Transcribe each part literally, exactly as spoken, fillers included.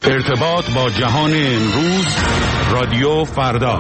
ارتباط با جهان امروز، رادیو فردا.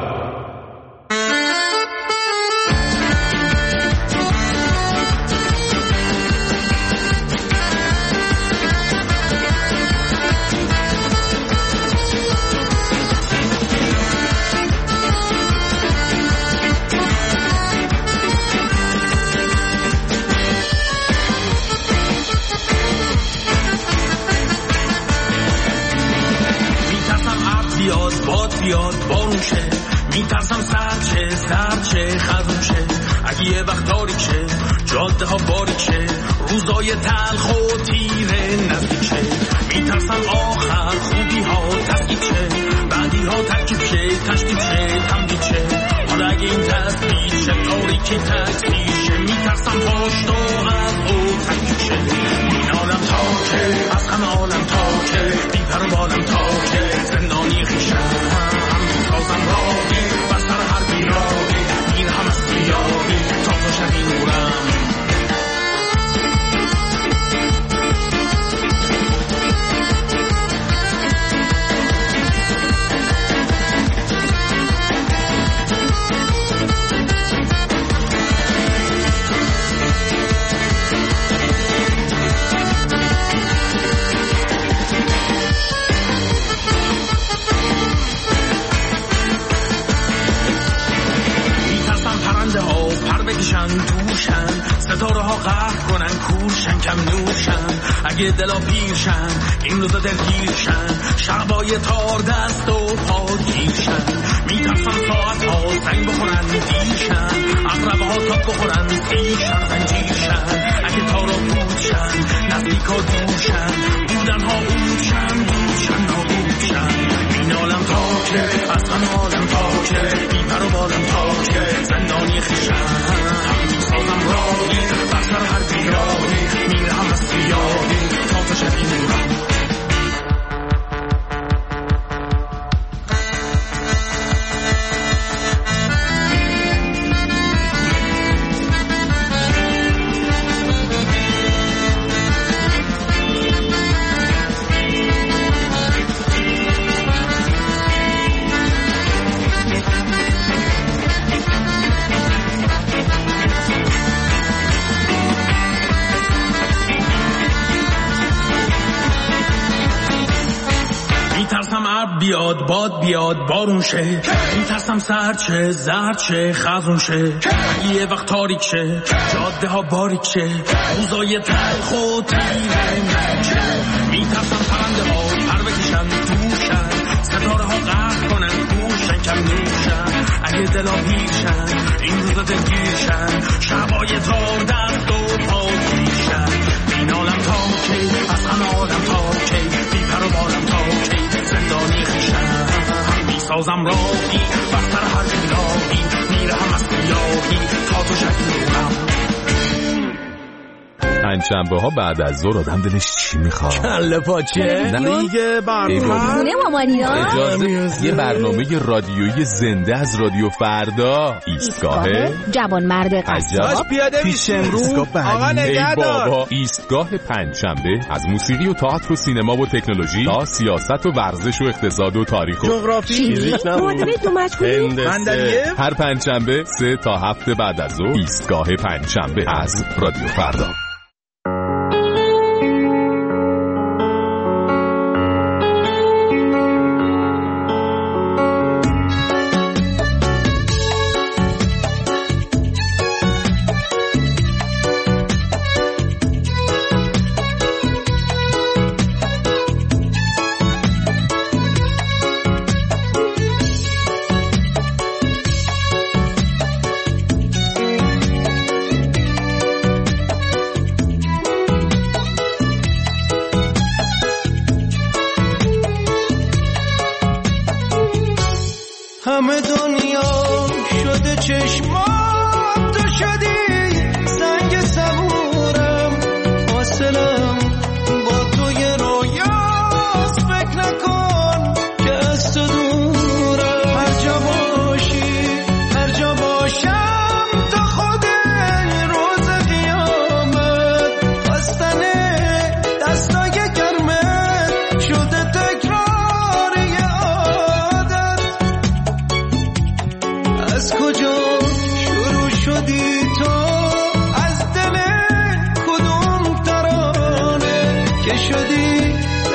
بیاد بارون شه، میترسم سرد شه سرد شه خزون شه، اگه یه وقت تاریک شه جاده ها باریک شه، روزای تلخ و تیره نزدیک شه، میترسم آخر خوبی ها تسکیب شه، بعدی ها ترکیب شه تشکیب شه تمدید شه، حالا اگه این تسبیل شه تاریکی تکثیر شه، میترسم پاشت و از او تکیب شه، این عالم تا که از همه عالم تا که بیپر و بالم تا که زندانی خیشم سازم راهی بستر هر بیراهی این هم از بیاهی تا تو شدی نورم. توشن ستاره ها قهر کنن کورشن کم نوشن، اگه دلا پیرشن این روزا دلگیرشن، شبای تار دست و پا گیرشن، میترسن ساعت ها زنگ بخورن دیرشن، اقربه ها تاب بخورن سیرشن زنجیرشن، اگه تارا پودشن نزدیک ها دورشن، بودن ها اودشن بودشن نابودشن، این عالم تا که از همه عالم تا که بیپر و بالم تا که زندانی خیشن سازم راهی بستر هر بیراهی میرم از سیاهی تا تو شدی نورم. بیاد باد بیاد بارون شه، میترسم سرد شه زرد شه خزون شه، یه وقت تاریک شه جاده ها باریک شه، روزای تلخ و تیره شه، میترسم پرنده ها پر بکشن توشن، ستاره ها قهر کنن گوشن کم نوشن، اگه دلا پیرشن این روزا دلگیرشن، شبای تار دست و پا گیرشن، این عالم تا کی از همه عالم تا کی بیپر و بالم تا کی زندانی خیشم میسازم راهی بستر هر بیراهی میرم از بیاهی تا تو شدی نورم. پنجشنبه ها بعد از ظهر آدم دلش چی میخواد؟ کله پاچه دیگه برنامه اجازه یه برنامه رادیویی زنده از رادیو فردا، ایستگاه جوانمرد قصاب پیاده میشه امروز. آقا نگهدار. بابا ایستگاه پنجشنبه از موسیقی و تئاتر و سینما و تکنولوژی تا سیاست و ورزش و اقتصاد و تاریخ و جغرافی معادله دو مجهولی هر پنجشنبه سه تا هفت بعد از ظهر ایستگاه پنجشنبه از رادیو فردا. همه دنیا شده چشمام، تو شدی سنگ صبورم، حاصلم با توی رویاست، فکر نکن که از تو دورم، هر جا باشی هر جا باشم تا خود روز قیامت، خواستن دستای گرمت شده تکرار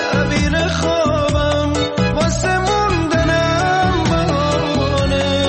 تعبیر خوابم واسه موندنم بهانه.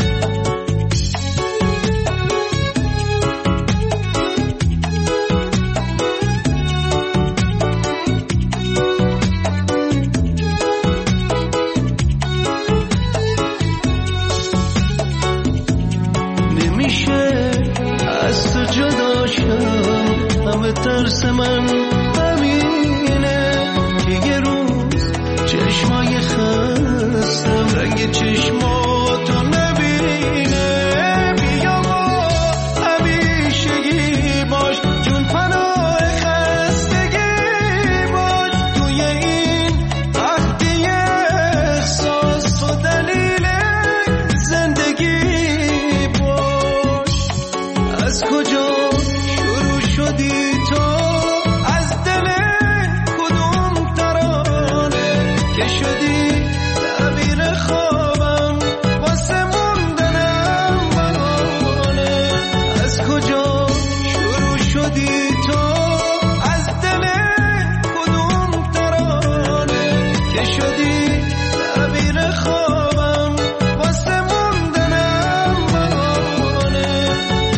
نمیشه از تو جدا شم، همه ترس من همینه که یه روز چشمای خستم رنگ چشماتو نبینه. بیا با همیشگی باش جون پناه خستگی باش، توی این وقتی احساس و دلیل زندگی باش. از کجا شروع شدی تو، از دل کدوم ترانه که شدی تعبیر خوابم واسه موندنم بهانه. از کجا شروع شدی تو، از دل کدوم ترانه که شدی تعبیر خوابم واسه موندنم بهانه.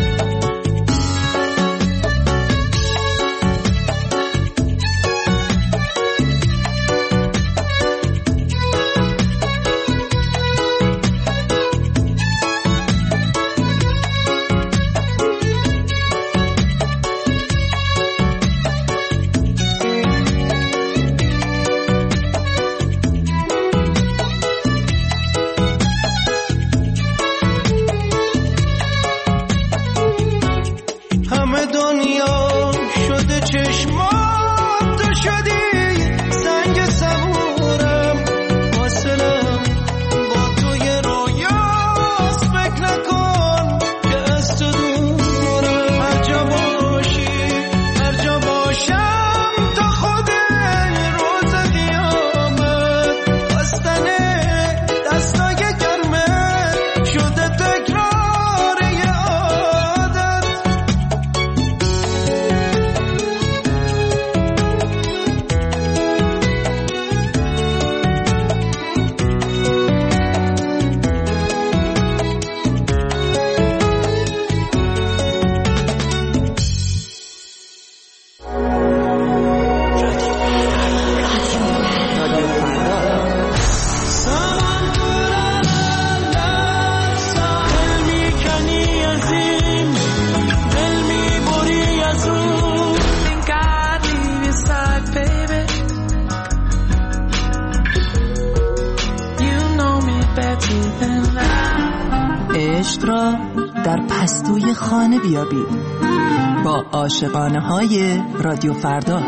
همه دنیا شده چشمات، تو شدی سنگ صبورم، فاصلم با توی رویاست. فکر نکن که از تو دورم، هر جا باشی هر جا باشم تا خود روز قیامت. بستن دستای گرمت شده تکرار یه عادت. عشق را در پستوی خانه بیابید با عاشقانه های رادیو فردا.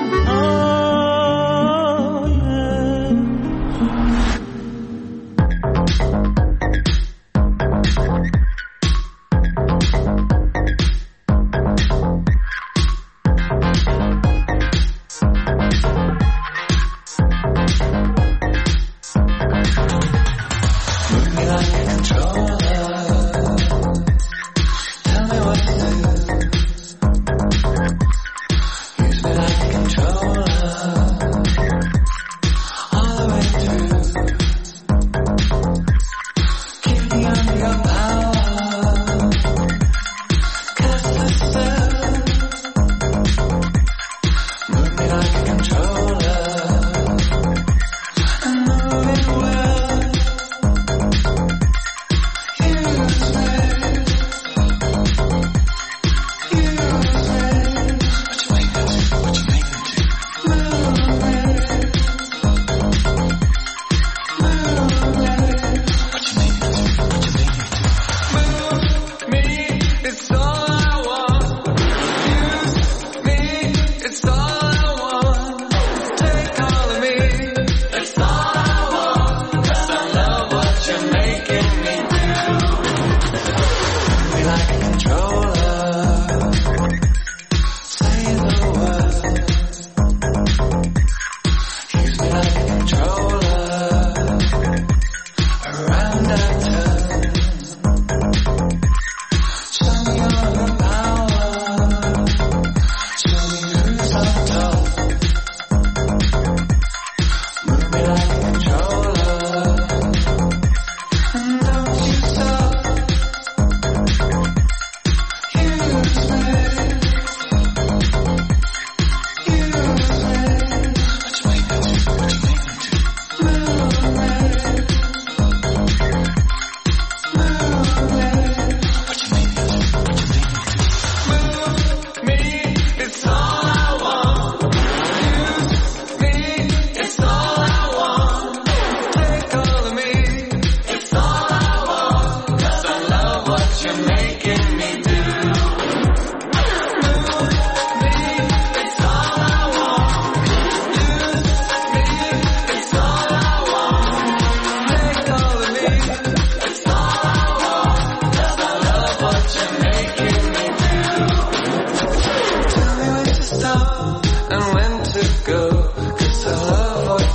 Controller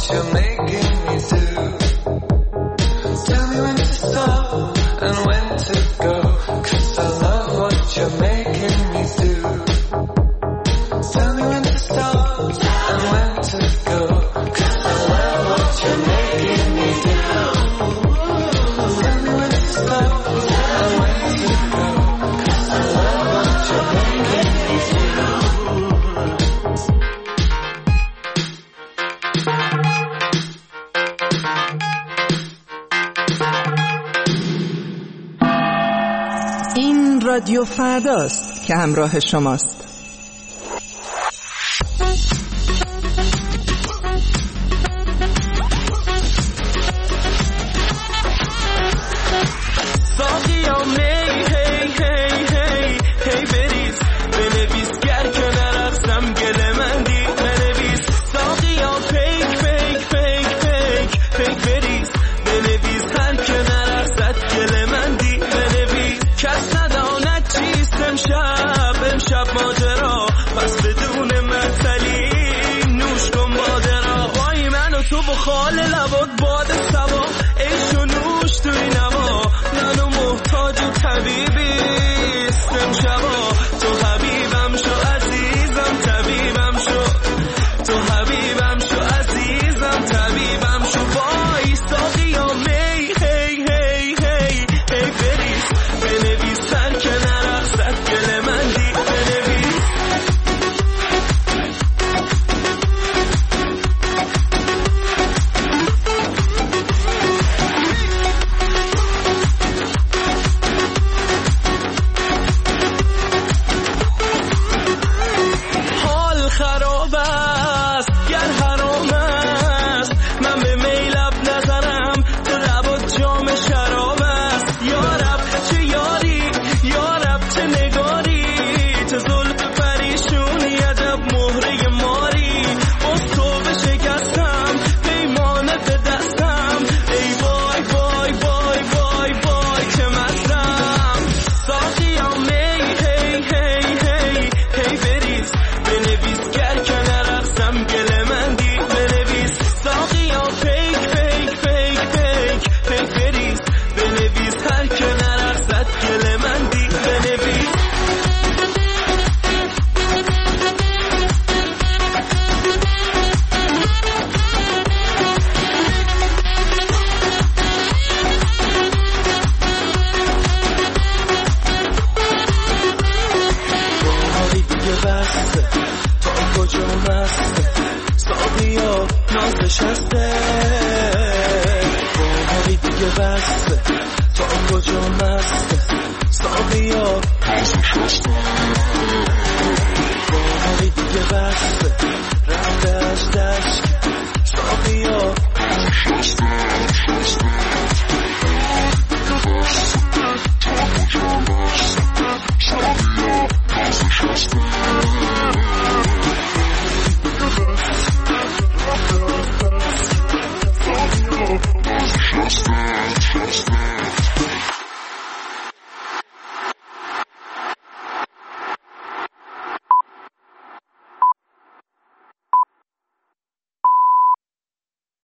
you're making me do. Tell me when to stop and when to go, 'cause I love what you're making me do. Tell me when to stop and when to go, 'cause I love what you're making me do. Tell me when to stop and when to go, 'cause I love what you're making me do. این رادیو فرداست که همراه شماست. خال لبات باد سوا عیش و نوش توی نوا منو محتاج و طبیبیست امشبا تو حبیبم شو عزیزم طبیبم شو تو حبیبم شو عزیزم طبیبم شو وای ساقیا می هی هی هی هی بریز بنویس سر که نرقصد گل من دی بنویس